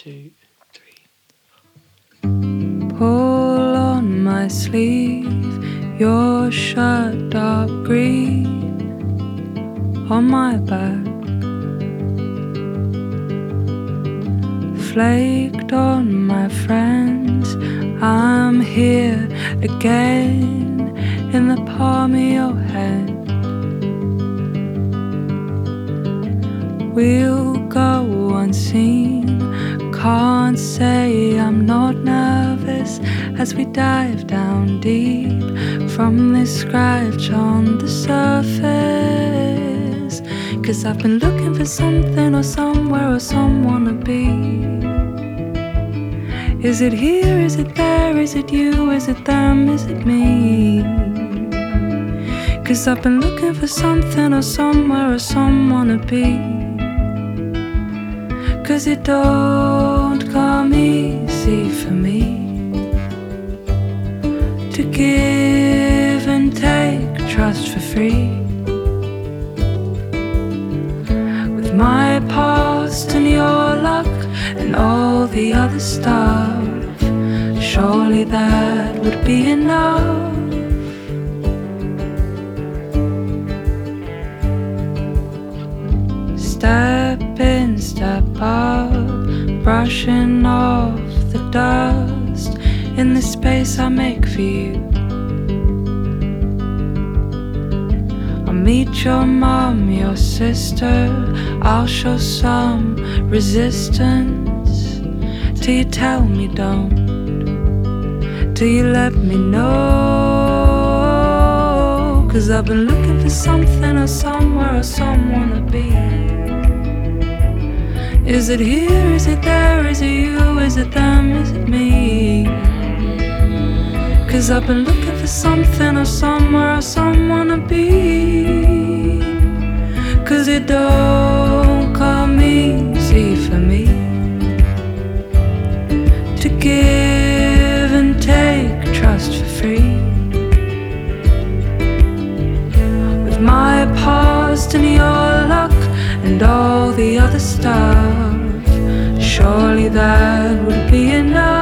2, 3. Pull on my sleeve, your shirt dark green on my back, flaked on my friends. I'm here again in the palm of your hand. We'll go unseen, can't say I'm not nervous as we dive down deep from this scratch on the surface. 'Cause I've been looking for something or somewhere or someone to be. Is it here, is it there, is it you, is it them, is it me? 'Cause I've been looking for something or somewhere or someone to be. 'Cause it don't come easy for me to give and take trust for free. With my past and your luck and all the other stuff, surely that would be enough. Step in, step up, brushing off the dust in the space I make for you. I'll meet your mom, your sister, I'll show some resistance till you tell me don't, till you let me know. 'Cause I've been looking for something or somewhere or someone to be. Is it here, is it there, is it you, is it them, is it me? 'Cause I've been looking for something or somewhere or someone to be. 'Cause it don't come easy for me to give and take trust for free. With my past and your luck and all the other stuff, surely that would be enough.